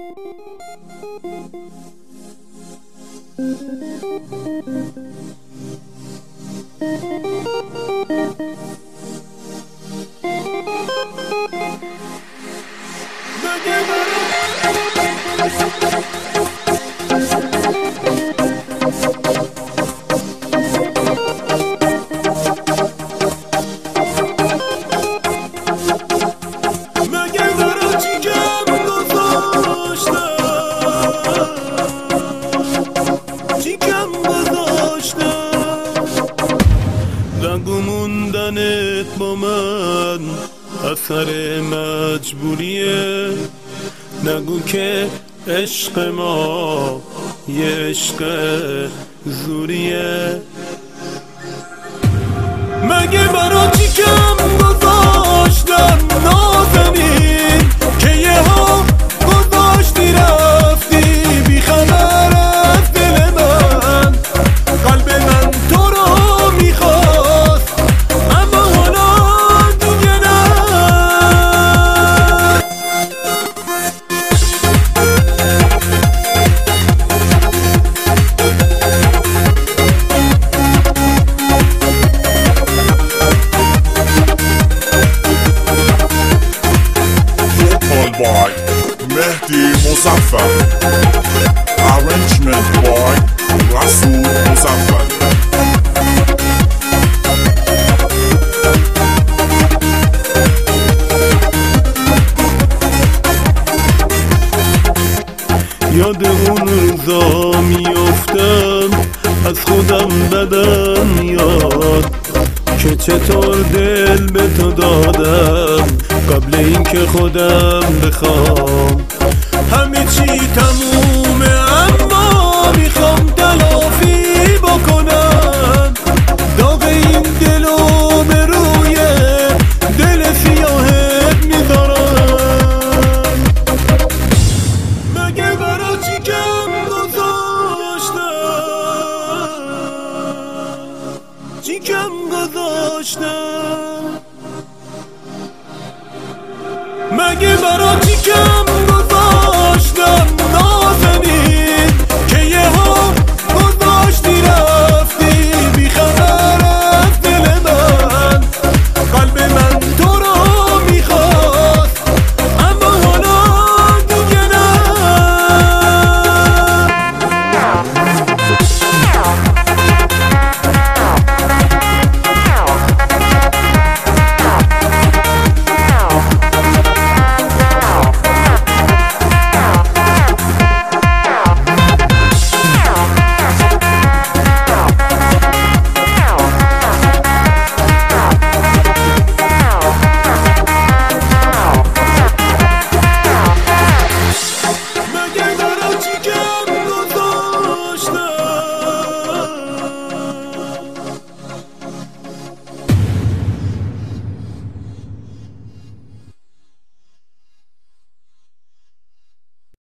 نگو موندنت با من اثر مجبوریه، نگو که عشق ما یه عشق زوریه. مگه برا چی کم گذاشتم نازنین که یه ها گذاشتی رفتی بی خبر از دل من. قلب من تو رو میخواست اما حالا دیگه نه. By Mehdi Muzaffar, arrangement by Rasul Muzaffar. یاد اون روزا میافتم از خودم بدم میاد که چطور دل به تو دادم قبل اینکه خودم بخوام. همه چی تمومه اما میخوام تلافی بکنم. داغ این دلو به روی دل سیاهت میذارم. مگه برا چی کم گذاشتم، چی کم گذاشتم، مگه برا چی کم